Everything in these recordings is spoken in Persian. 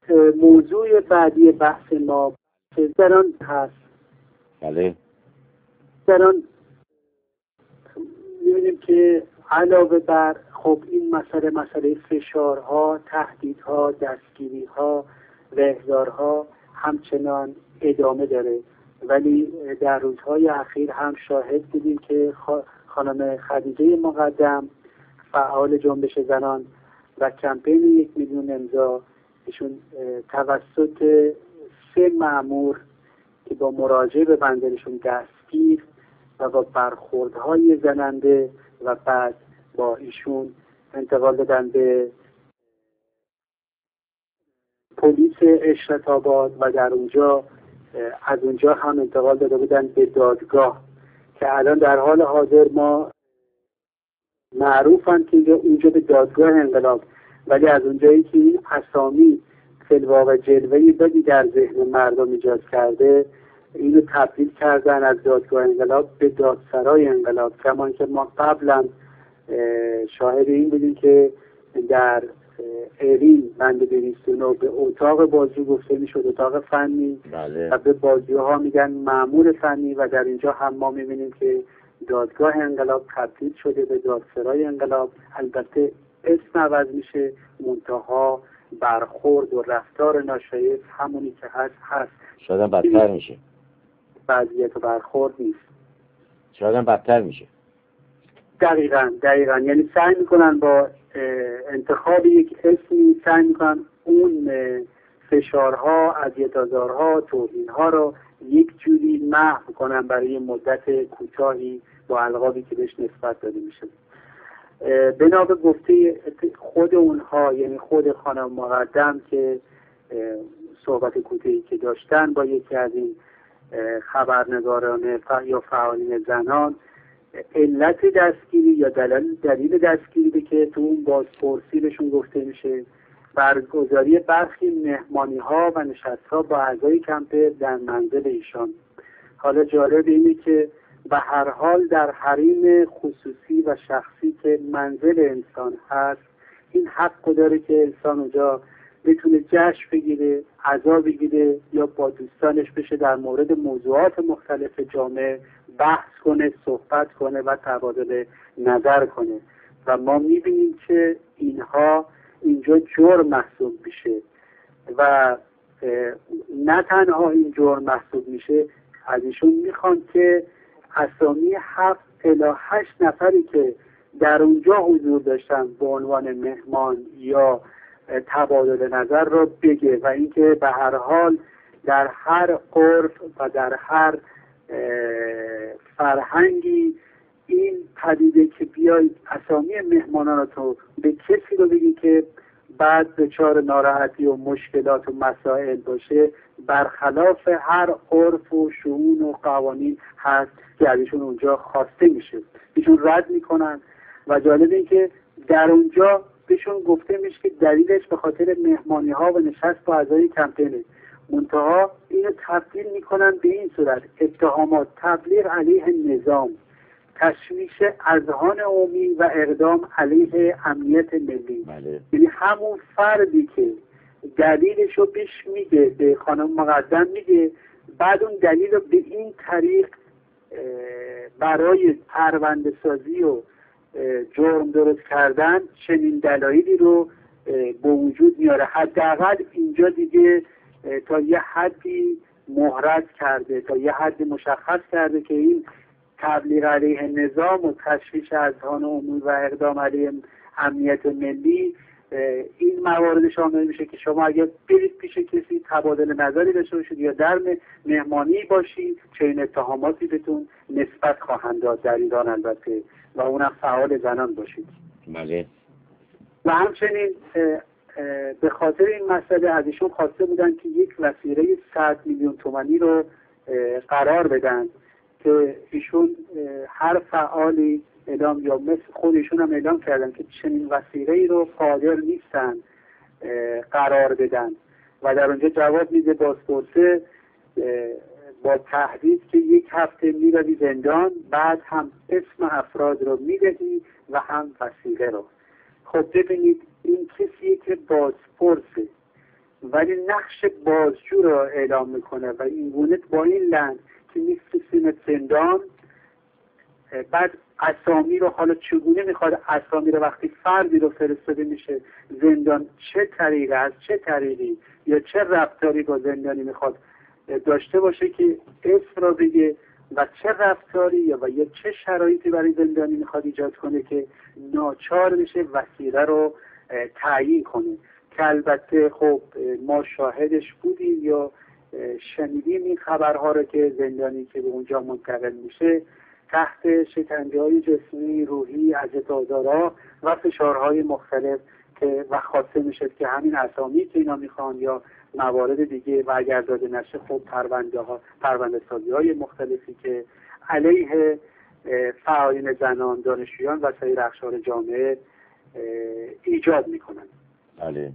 موضوع بعدی بحث ما زنان هست. بله. زنان می‌بینیم که علاوه بر خب این مسئله فشارها، تهدیدها، دستگیریها و احضارها همچنان ادامه داره، ولی در روزهای اخیر هم شاهد بودیم که خانم خدیجه مقدم فعال جنبش زنان و کمپین 1,000,000 امضا ایشون توسط 3 مأمور که با مراجعه به بندرشون دستگیر و با برخوردهای زننده و بعد با ایشون انتقال دادن به پلیس اشرت آباد و در اونجا از اونجا هم انتقال داده بودن به دادگاه که الان در حال حاضر ما معروفن که اونجا به دادگاه انقلاب، ولی از اونجایی که این اسامی فلواقع جلوه‌ای بدی در ذهن مردم ایجاد کرده اینو تبدیل کردن از دادگاه انقلاب به دادسرای انقلاب. کمان که ما قبلا شاهد این بودیم که در ایرین بند 209 به اتاق بازجو گفته میشد اتاق فنی. بله. و به بازجوها میگن مأمور فنی و در اینجا هم ما میبینیم که دادگاه انقلاب تبدیل شده به دادسرای انقلاب. البته اسم عوض میشه، منتها برخورد و رفتار ناشایست همونی که هست. شاید هم بدتر میشه. وضعیت برخورد نیست، شاید هم بدتر میشه. دقیقاً یعنی سعی میکنن با انتخاب یک اسمی سعی میکنن اون فشارها، اذیت‌آزارها، توهینها رو یک جوری محو کنن برای مدت کوتاهی با القابی که بهش نسبت داده میشه. بنا به گفته خود اونها، یعنی خود خانم مقدم که صحبت کوتاهی که داشتن با یکی از این خبرنگاران یا فعالین زنان، علت دستگیری یا دلیل دستگیری که تو اون بازپرسی بهشون گفته میشه برگزاری برخی مهمانی ها و نشست ها با اعضای کمپر در منزل ایشان. حالا جالب اینه که به هر حال در حریم خصوصی و شخصی که منزل انسان هست این حق داره که انسان اونجا بتونه جشن بگیره، عزا بگیره یا با دوستانش بشه در مورد موضوعات مختلف جامعه بحث کنه، صحبت کنه و تبادل نظر کنه. و ما میبینیم که اینها اینجا جرم محسوب میشه و نه تنها این جرم محسوب میشه، از ایشون میخوان که اسامی 7 الی 8 نفری که در اونجا حضور داشتن به عنوان مهمان یا تبادل نظر رو بگه و اینکه به هر حال در هر عرف و در هر فرهنگی این پدیده که بیاید اسامی مهمانان تو به کسی رو بگی که بعد دچار ناراحتی و مشکلات و مسائل باشه برخلاف هر عرف و شؤون و قوانین هست که ازشون اونجا خواسته میشه، ایشون رد میکنن. و جالب این که در اونجا بهشون گفته میشه که دلیلش به خاطر مهمانی ها و نشست با اعضای کمپینه، منتها اینو تبدیل میکنن به این صورت: اتهامات تبلیغ علیه نظام، تشویش اذهان عمومی و اقدام علیه امنیت ملی. بله. یعنی همون فردی که دلیلشو بهش میگه، به خانم مقدم میگه، بعد اون دلیل رو به این طریق برای پرونده سازی و جرم درست کردن چنین دلایلی رو به وجود میاره. حداقل اینجا دیگه تا یه حدی مهرز کرده، تا یه حدی مشخص کرده که این تبلیغ علیه نظام و تشویش اذهان عمومی و اقدام علیه امنیت ملی این موارد شامل میشه که شما اگر برید پیش کسی تبادل نظری داشته باشید یا در مهمانی باشید چه این اتهاماتی بهتون نسبت خواهند داد در ایران البته، و اونم فعال زنان باشید. بله. و همچنین به خاطر این مسئله از ایشون خواسته بودن که یک وثیقه 100 میلیون تومانی رو قرار بدن که ایشون هر فعالی اعلام یا مثل خودشون هم اعلام کردن که چنین وثیقه‌ای رو قادر نیستن قرار بدن. و در اونجا جواب میده بازپرسه با تهدید که 1 هفته میروی زندان، بعد هم اسم افراد رو میدهی و هم وثیقه رو. خب ببینید این کسیه که بازپرسه، ولی نقش بازجو را اعلام میکنه و این گونه با این لحن که میفرستیم زندان. بعد اسامی رو حالا چگونه میخواد اسامی رو وقتی فردی رو فرستاده میشه زندان چه طریقه از چه طریقی یا چه رفتاری با زندانی میخواد داشته باشه که اسم را بگه و چه رفتاری یا چه شرایطی برای زندانی میخواد ایجاد کنه که ناچار بشه وسیله رو تعیین کنه، که البته خب ما شاهدش بودیم یا شنیدیم این خبرها رو که زندانی که به اونجا منتقل میشه تحت شکنجه‌های جسمی، روحی، اذیت و آزارها و فشارهای مختلف که و خواسته میشه که همین اسامی که اینا میخوان یا موارد دیگه و اگر داده نشه خب پرونده سازی های مختلفی که علیه فعالین زنان، دانشجویان و سایر اقشار جامعه ایجاد میکنن. بله.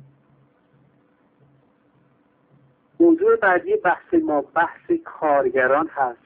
موضوع بعدی بحث ما بحث کارگران هست.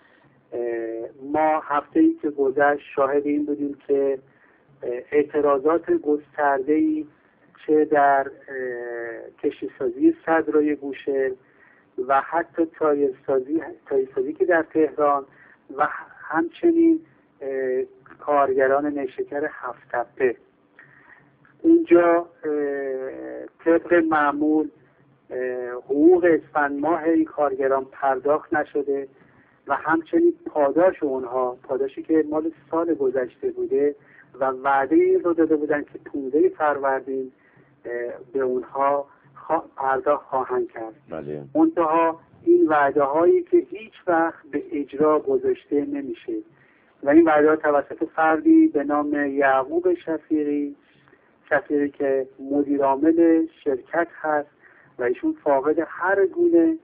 ما هفته‌ای که گذشت شاهد این بودیم که اعتراضات گسترده‌ای چه در کشتیسازی صدرای بوشهر و حتی تایرسازی که در تهران و همچنین کارگران نیشکر هفت‌تپه اونجا طبق معمول حقوق اسفند ماه این کارگران پرداخت نشده و همچنین پاداش اونها، پاداشی که مال سال گذشته بوده و وعده این رو داده بودن که 15 فروردین به اونها پرداخت خواهند کرد. بله. منتها این وعده هایی که هیچ وقت به اجرا گذاشته نمیشه و این وعده ها توسط فردی به نام یعقوب شفیقی که مدیر عامل شرکت هست و ایشون فاقد هر گونه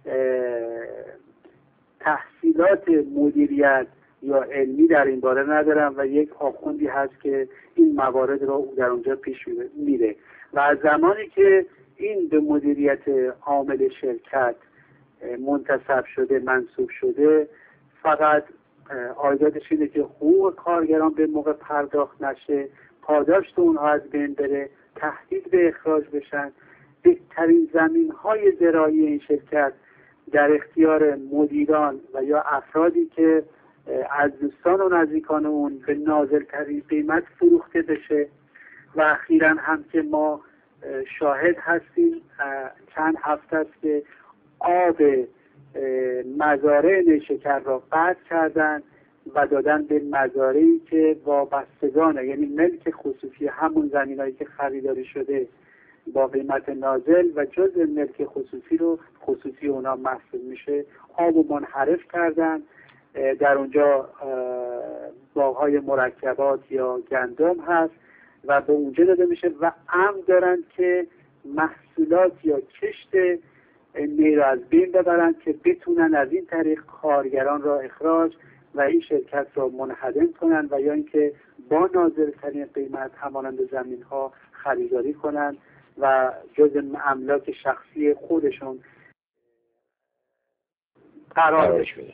تحصیلات مدیریت یا علمی در این باره ندارم و یک آخوندی هست که این موارد را در اونجا پیش میره و از زمانی که این به مدیریت عامل شرکت منتسب شده، منصوب شده، فقط عایداتش اینه که حقوق کارگران به موقع پرداخت نشه، پاداش اونها از بین بره، تهدید به اخراج بشن. بهترین زمین‌های زراعی این شرکت در اختیار مدیران و یا افرادی که از دوستان و نزدیکان اون به نازل‌ترین قیمت فروخته بشه و اخیراً هم که ما شاهد هستیم چند هفته است که آب مزارع نیشکر را قطع کردن و دادن به مزارعی که وابستگانه، یعنی ملک خصوصی همون زمینایی که خریداری شده با قیمت نازل و جز ملک خصوصی رو خصوصی اونا محسوب میشه، آب و منحرف کردن. در اونجا باغ‌های مرکبات یا گندم هست و به اونجا داده میشه و امر دارن که محصولات یا کشت نی را از بین ببرن که بتونن از این طریق کارگران را اخراج و این شرکت را منهدم کنن و یا اینکه با نازل‌ترین قیمت همانند زمین‌ها خریداری کنن و جز املاک شخصی خودشون قرارش بده.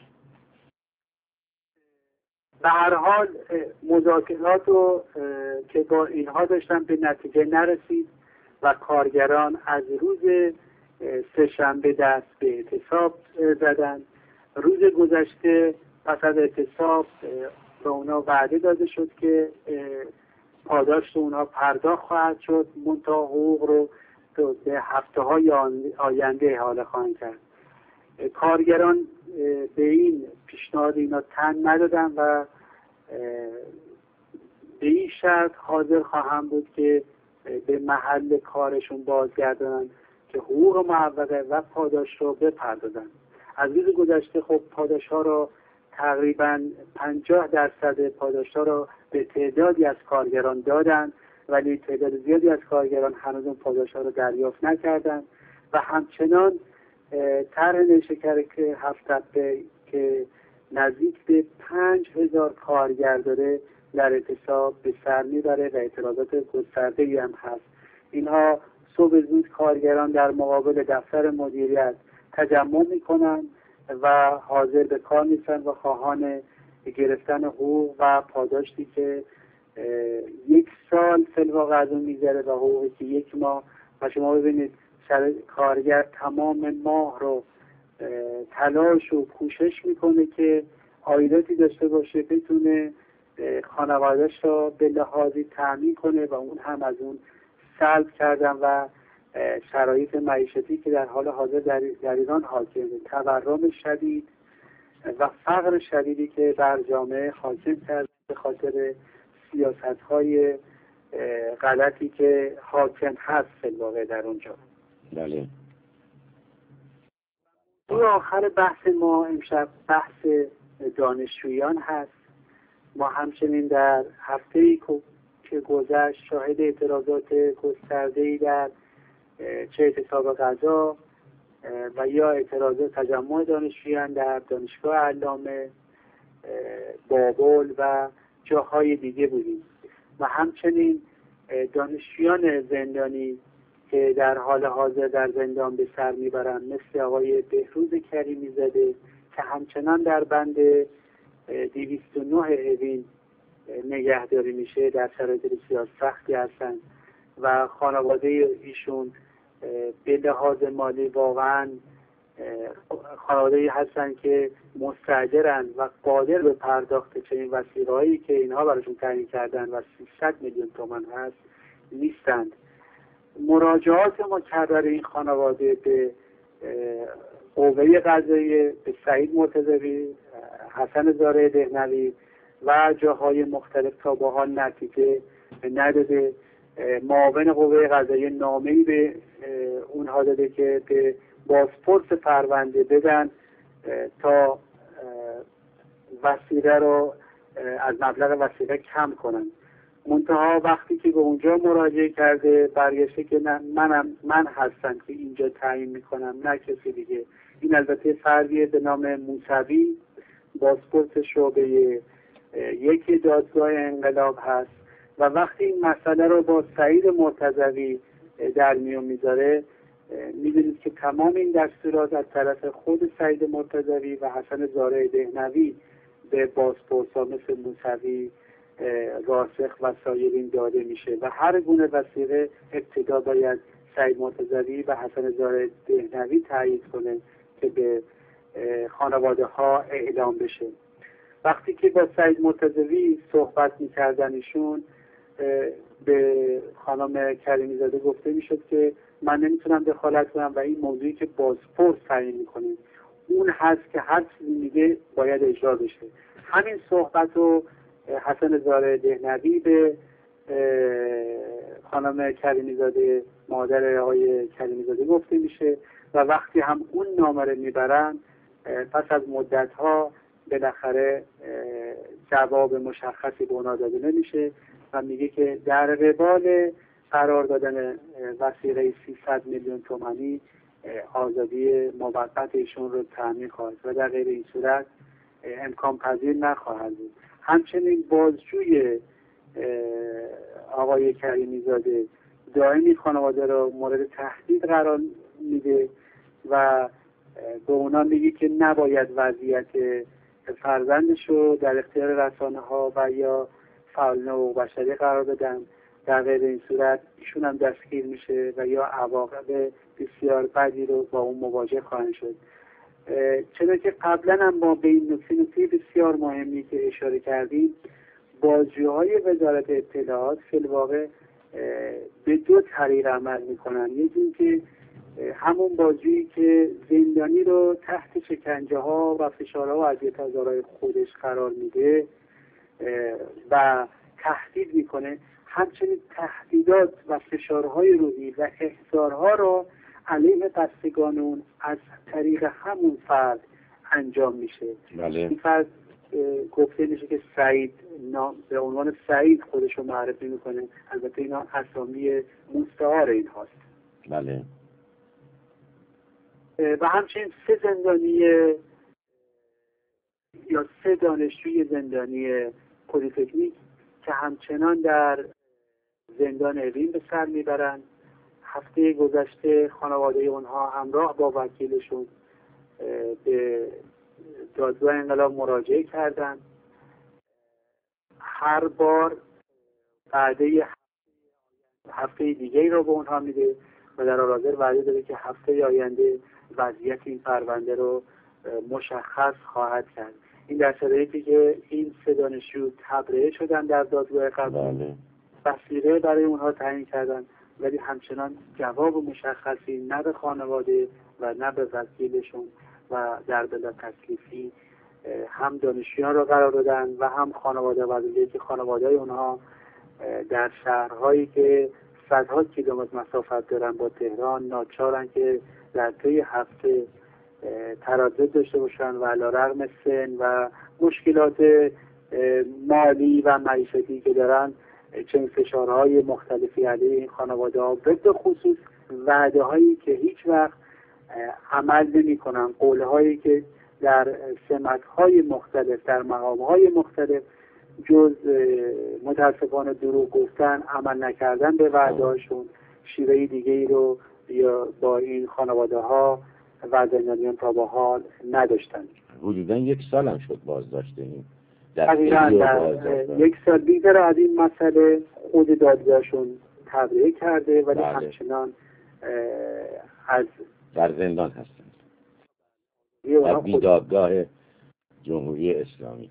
به هر حال مذاکرات رو که با اینها داشتن به نتیجه نرسید و کارگران از روز سه‌شنبه دست به اعتصاب زدن. روز گذشته پس از اعتصاب به اونا وعده داده شد که پاداش اونها پرداخت خواهد شد، منتها حقوق رو به هفته‌های آینده احاله خواهند کرد. کارگران به این پیشنهاد اینا تن ندادن و به این شرط حاضر خواهم بود که به محل کارشون بازگردن که حقوق معوقه و پاداش رو بپردازن. از روز گذشته خب پاداش ها رو تقریبا 50% پاداش ها رو به تعدادی از کارگران دادن، ولی تعداد زیادی از کارگران هنوز اون پاداش ها رو دریافت نکردن و همچنان طرح نیشکر که هفت‌تپه که نزدیک به 5000 کارگر داره در اعتصاب به سر میبره و اعتراضات گسترده‌ای هم هست. اینها صبح زود کارگران در مقابل دفتر مدیریت تجمع میکنن و حاضر به کار نیستن و خواهان گرفتن حقوق و پاداشی که 1 سال فی الواقع از اون میگذره و حقوقی که 1 ماه و شما ببینید کارگر تمام ماه رو تلاش و کوشش میکنه که عایداتی داشته باشه، بتونه خانواده‌اش را به لحاظی تأمین کنه و اون هم از اون سلب کردن و شرایط معیشتی که در حال حاضر در ایران حاکمه، تورم شدید و فقر شدیدی که بر جامعه حاکم کرده به خاطر سیاست‌های غلطی که حاکم هست فی الواقع در اونجا. بله. تو آخر بحث ما امشب بحث دانشجویان هست. ما همچنین در هفته‌ای که گذشت شاهد اعتراضات گسترده‌ای در چه اعتصاب غذا و یا اعتراضات تجمع دانشجویان در دانشگاه علامه، بابل و جاهای دیگه بودیم و همچنین دانشجویان زندانی که در حال حاضر در زندان به سر میبرند، مثل آقای بهروز کریمی زاده که همچنان در بند 209 اوین نگهداری میشه، در شرایط بسیار سختی هستند و خانواده ایشون به لحاظ مالی واقعا خانواده‌ای هستن که مستعجرن و قادر به پرداخت چنین وثیقه‌هایی که اینها براشون تعیین کردن و 300 میلیون تومان هست نیستند. مراجعات مکرر این خانواده به قوه قضاییه، به سعید مرتضوی، حسن زارع دهنوی و جاهای مختلف تا به حال نتیجه نداده. معاون قوه قضاییه نامه‌ای به اونها داده که به بازپرس پرونده بدن تا وثیقه رو از مبلغ وثیقه کم کنن. منتها وقتی که به اونجا مراجعه کرده برگشته که نه، من هستم که اینجا تعیین میکنم، نه کسی دیگه. این البته فردیه به نام موسوی، بازپرس شعبه 1 دادگاه انقلاب هست و وقتی این مسئله رو با سعید مرتضوی در میون میذاره، میدونید که تمام این دستورات از طرف خود سعید مرتضوی و حسن زارع دهنوی به بازپرسا مثل موسوی، راسخ و سایرین داده میشه و هر گونه وثیقه ابتدا باید سعید مرتضوی و حسن زارع دهنوی تایید کنه که به خانواده ها اعلام بشه. وقتی که با سعید مرتضوی صحبت میکردن ایشون، به خانم کریمی زاده گفته میشد که من نمیتونم دخالت کنم و این موضوعی که بازپرس تعیین میکنه اون هست که هر چیزی میگه باید اجرا بشه. همین صحبت رو حسن زارع دهنوی به خانم کریمی زاده، مادر آقای کریمی زاده، گفته میشه و وقتی هم اون نامه رو میبرن، پس از مدت ها بالاخره جواب مشخصی به اونا داده نمیشه و میگه که در قبال قرار دادن وثیقه 300 میلیون تومانی آزادی موقت ایشون رو تامین خواهد و در غیر این صورت امکان پذیر نخواهد بود. همچنین بازجوی آقای کریمی زاده دائمی خانواده را مورد تهدید قرار میده و به اونا میگه که نباید وضعیت فرزندش رو در اختیار رسانه ها و یا فعالان حقوق بشری قرار بدن. در غیر این صورت ایشون هم دستگیر میشه و یا عواقب بسیار بدی رو با اون مواجه خواهند شد. چرا که قبلا هم ما به این نکته بسیار مهمی که اشاره کردیم، بازجوهای وزارت اطلاعات فی الواقع به 2 طریق عمل میکنن. یکی این که همون بازجویی که زندانی رو تحت شکنجه ها و فشارها و اذیت‌آزارهای خودش قرار میده و تهدید میکنه، همچنین تهدیدات و فشارهای روحی و احضارها رو علیه بستگان اون از طریق همون فرد انجام میشه. بله. این فرد گفته میشه که سعید، به عنوان سعید خودش رو معرفی میکنه. البته اینا اسامی مستعار این هاست. بله. و همچنین 3 زندانی یا 3 دانشجوی زندانی پلی‌تکنیک که همچنان در زندان اوین به سر میبرند. هفته گذشته خانواده اونها همراه با وکیلشون به دادگاه انقلاب مراجعه کردند. هر بار وعده هفته دیگه رو به اونها میده و در حال حاضر وعده داده که هفته آینده وضعیت این پرونده رو مشخص خواهد کرد. این در شرایطی که این 3 دانشجو تبرئه شدن در دادگاه قضایی، وثیقه برای اونها تعیین کردن، ولی همچنان جواب مشخصی نه به خانواده و نه به وکیلشون و در بلا تکلیفی هم دانشجویان را قرار دادن و هم خانواده و که خانواده اونها در شهرهایی که صدها کیلومتر مسافت دارن با تهران ناچارن که در طی هفته تردد داشته باشن و علیرغم سن و مشکلات مالی و معیشتی که دارن چنین فشارهای مختلفی علیه این خانواده ها، به خصوص وعده هایی که هیچ وقت عمل نمی کنن، قول هایی که در سمت های مختلف در مقام های مختلف جز متاسفانه دروغ گفتن، عمل نکردن به وعده هاشون، شیوه دیگه ای رو یا با این خانواده ها و زندانیان تا به حال نداشتن. حدوداً 1 سال هم شد بازداشته این. دقیقاً 1 سال بیشتر از این مسئله خود دادگاهشون تبرئه کرده ولی همچنان از در زندان هستند در بیدادگاه جمهوری اسلامی.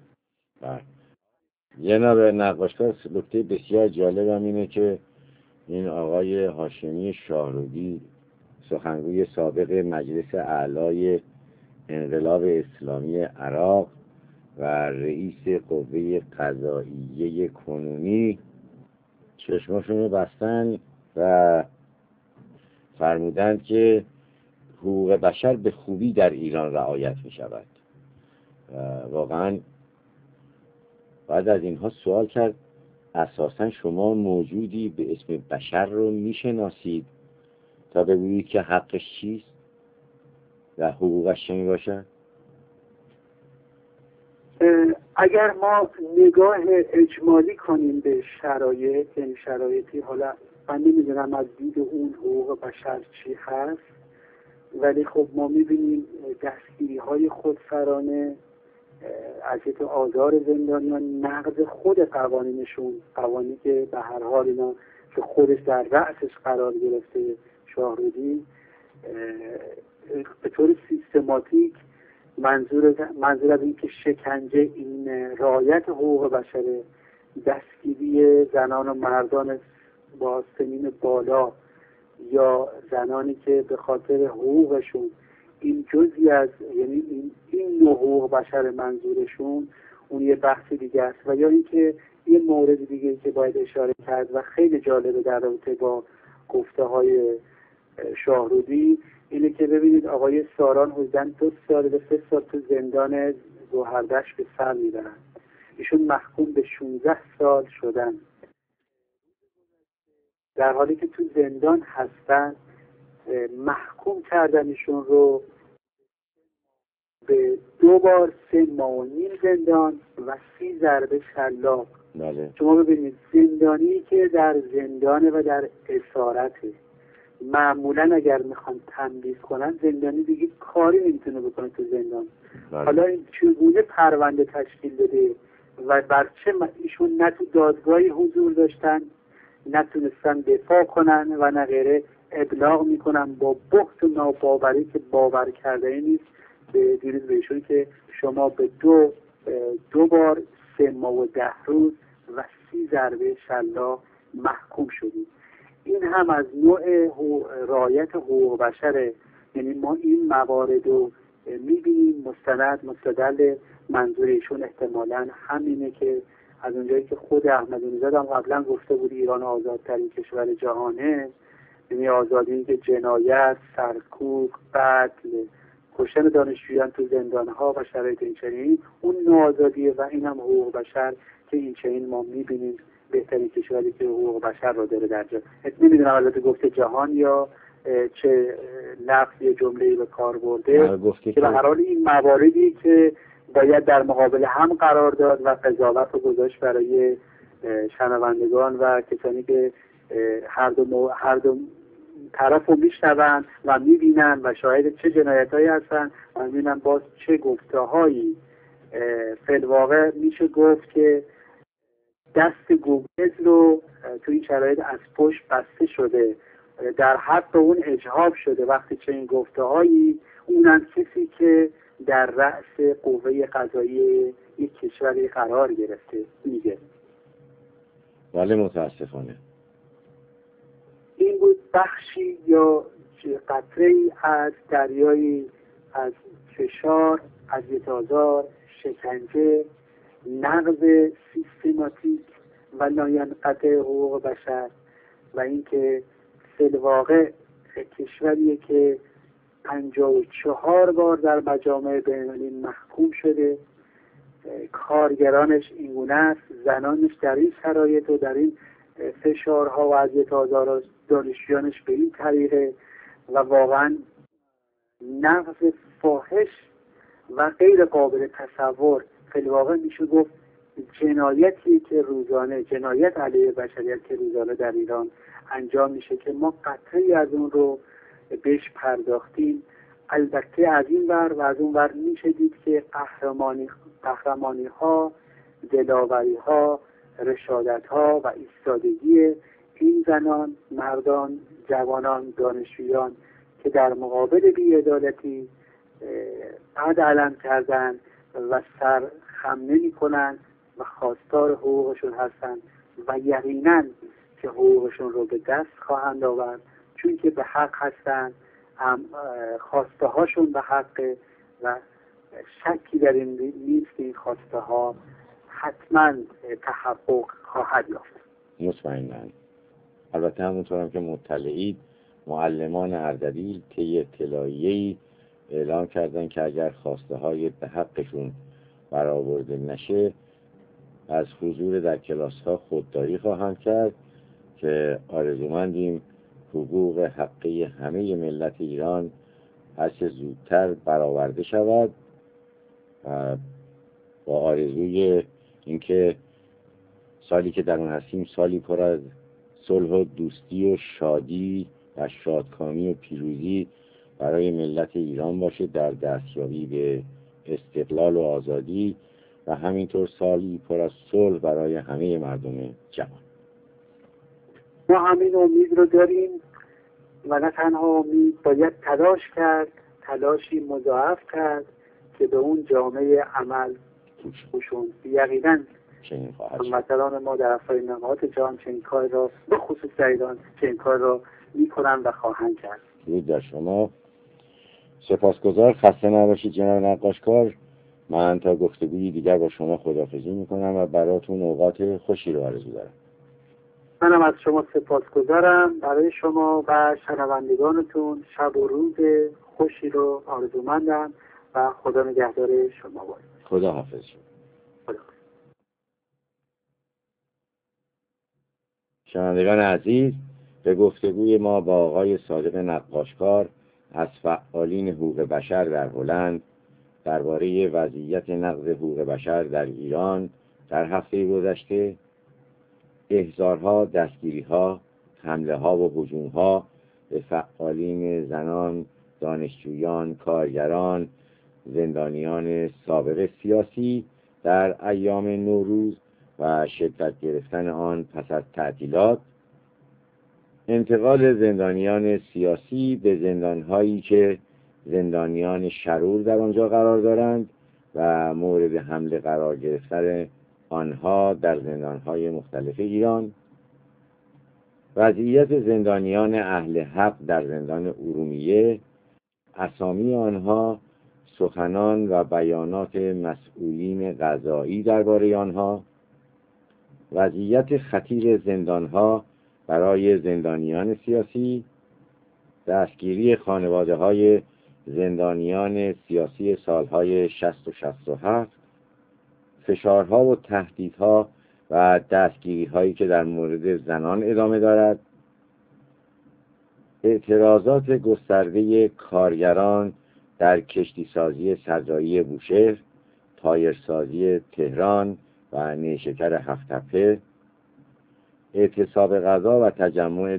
جناب نقاشکار، نکته بسیار جالب هم اینه که این آقای هاشمی شاهرودی، سخنگوی سابق مجلس اعلای انقلاب اسلامی عراق و رئیس قوه قضاییه کنونی، چشماشون رو بستن و فرمودند که حقوق بشر به خوبی در ایران رعایت می شود. واقعا بعد از اینها سوال کرد اساسا شما موجودی به اسم بشر رو میشناسید تا بگویید که حقش چیست و حقوقش چه میباشد؟ اگر ما نگاه اجمالی کنیم به شرایط، یعنی شرایطی، حالا من نمیدونم از دید اون حقوق بشر چی هست، ولی خب ما میبینیم دستگیری های خودسرانه، اذیت آزار زندانیان، نقض خود قوانینشون، قوانینی که به هر حال اینا که خودش در رأسش قرار گرفته شاهرودی، به طور سیستماتیک منظور از این که شکنجه، این رعایت حقوق بشر، دستگیری زنان و مردان با سنین بالا یا زنانی که به خاطر حقوقشون، این جزئی از، یعنی این نوع حقوق بشر منظورشون، اون یه بحث دیگه است. و یا اینکه یه مورد دیگه که باید اشاره کرد و خیلی جالبه در رابطه با گفته های شاهرودی، اینه که ببینید آقای ساران حدوداً 2 سال به 3 سال تو زندان گوهردشت به سر میبرن. ایشون محکوم به 16 سال شدن، در حالی که تو زندان هستن. محکوم کردن ایشون رو به 2 بار 3.5 ماه زندان و 30 ضربه شلاق. شما ببینید زندانی که در زندانه و در اسارته، معمولا اگر میخوان تنبیه کنن زندانی دیگه کاری نمیتونه بکنه تو زندان. حالا این چگونه پرونده تشکیل داده و بر چه ایشون نه تو دادگاهی حضور داشتن، نتونستن دفاع کنن و نه غیره، ابلاغ میکنن با بخت و ناباوری که باور کرده نیست به دیروز بهشون که شما به 2 بار 3 ماه و 10 روز و 30 ضربه شلاق محکوم شدید. این هم از نوع رعایت حقوق بشره. یعنی ما این موارد رو میبینیم مستدل منظور ایشون احتمالاً همینه که از اونجایی که خود احمدی‌نژاد هم قبلا گفته بود ایران آزادترین کشور جهانه، یعنی آزادی که جنایت، سرکوب، قتل، کشتن دانشجویان تو زندان‌ها و شرایط اینچنین، اون نوع آزادیه و این هم حقوق بشر که اینچنین ما می‌بینیم بهترین کشوری که حقوق بشر رو داره در جهان. نمی‌دونم البته گفته جهان یا چه لفظ یا جمله‌ای به کار برده که به هر حال این مواردی که باید در مقابل هم قرار داد و قضاوت رو گذاشت برای شنوندگان و کسانی که هر دو طرف رو میشنون و میبینن و شاهد چه جنایتایی هستن و میبینن باز چه گفته‌هایی. فی‌الواقع میشه گفت که دست گوگل رو توی این شرایط از پشت بسته شده در حق اون اجحاف شده وقتی چنین گفته‌هایی، اونم کسی که در رأس قوه قضاییه یک کشوری قرار گرفته میگه. بله متاسفانه. این بود بخشی یا قطره‌ای از دریایی از فشار، اذیت‌آزار، شکنجه، نقض سیستماتیک و ناینقطع حقوق بشر و اینکه فی الواقع کشوریه که 54 بار در مجامع بین‌المللی محکوم شده، کارگرانش اینگونه است، زنانش در این شرایط و در این فشارها و اذیت‌آزار، دانشجویانش به این طریقه و واقعا نقض فاحش و غیر قابل تصور. فی الواقع میشه گفت جنایتی که روزانه، جنایت علیه بشریت که روزانه در ایران انجام میشه که ما قطعی از اون رو بهش پرداختیم. البته از این ور و از اون ور میشه دید که قهرمانی ها، دلاوری ها، رشادت ها و ایستادگی این زنان، مردان، جوانان، دانشجویان که در مقابل بی‌عدالتی قد علم کردن و سر خم نمی کنن و خواستار حقوقشون هستن و یقینا که حقوقشون رو به دست خواهند آورد، چون که به حق هستن، خواسته هاشون به حق و شکی در این نیست که این خواسته ها حتما تحقق خواهد یافت. مطمئناً. البته همونطورم که مطلعید، معلمان اردبیل طی اطلاعیه‌ای اعلام کردن که اگر خواسته های به حقشون برآورده نشه از حضور در کلاس ها خودداری خواهند کرد که آرزومندیم حقوق حقی همه ملت ایران هرچه زودتر برآورده شود و با آرزوی اینکه سالی که در اون هستیم سالی پر از صلح و دوستی و شادی و شادکامی و پیروزی برای ملت ایران باشه در دستیابی به استقلال و آزادی و همینطور سالی پر از صلح برای همه مردم جهان. ما همین امید رو داریم و نه تنها امید، باید تلاش کرد، تلاشی مضاعف کرد که به اون جامعه عمل توشون یقینا هموطنان ما در افرای نقاط جهان چنین کار را به خصوص در ایران چنین کار را میکنن و خواهند کرد. درود در شما. سپاسگزار. خسته نباشید جناب نقاشکار. من تا گفتگویی دیگر با شما خداحافظی میکنم و براتون اوقات خوشی رو آرزو دارم. منم از شما سپاسگزارم. برای شما و شنوندگانتون شب و روز خوشی رو آرزومندم و خدا نگهدار شما باشه. خداحافظ. شنوندگان عزیز، به گفتگوی ما با آقای صادق نقاشکار از فعالین حقوق بشر در هلند درباره وضعیت نقض حقوق بشر در ایران در هفته گذشته، احضارها، دستگیریها، حمله‌ها و هجوم‌ها به فعالین زنان، دانشجویان، کارگران، زندانیان سابق سیاسی در ایام نوروز و شدت گرفتن آن پس از تعطیلات، انتقال زندانیان سیاسی به زندان‌هایی که زندانیان شرور در آنجا قرار دارند و مورد حمله قرار گرفتن آنها در زندان‌های مختلف ایران، وضعیت زندانیان اهل حق در زندان ارومیه، اسامی آنها، سخنان و بیانات مسئولین قضایی درباره آنها، وضعیت خطیر زندان‌ها برای زندانیان سیاسی، دستگیری خانواده‌های زندانیان سیاسی سالهای 60 و 67، فشارها و تهدیدها و دستگیری‌هایی که در مورد زنان ادامه دارد، اعتراضات گسترده کارگران در کشتیسازی سرجایی بوشهر، تایرسازی تهران و نیشکر هفت‌تپه، اعتصاب غذا و تجمع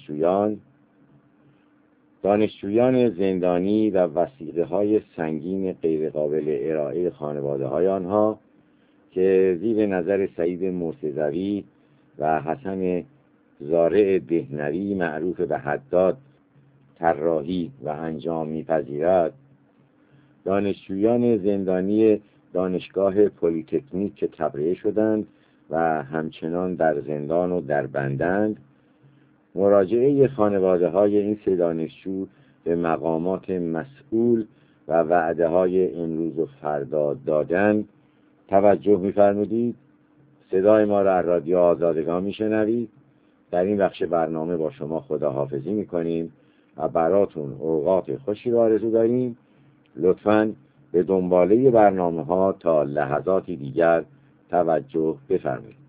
دانشجویان زندانی و وثیقه‌های سنگین غیرقابل ارائه خانواده‌های آنها که زیر نظر سعید مرتضوی و حسن زارع دهنوی معروف به حداد طراحی و انجام می‌پذیرد، دانشجویان زندانی دانشگاه پلی‌تکنیک که تبرئه شدند و همچنان در زندان و در بندند، مراجعه خانواده‌های این سه دانشجو به مقامات مسئول و وعده‌های امروز و فردا دادن توجه می‌فرمودید. صدای ما را از رادیو آزادگان می‌شنوید. در این بخش برنامه با شما خداحافظی می‌کنیم و براتون اوقات خوشی را آرزو داریم. لطفاً به دنباله برنامه‌ها تا لحظاتی دیگر توجه بفرمایید.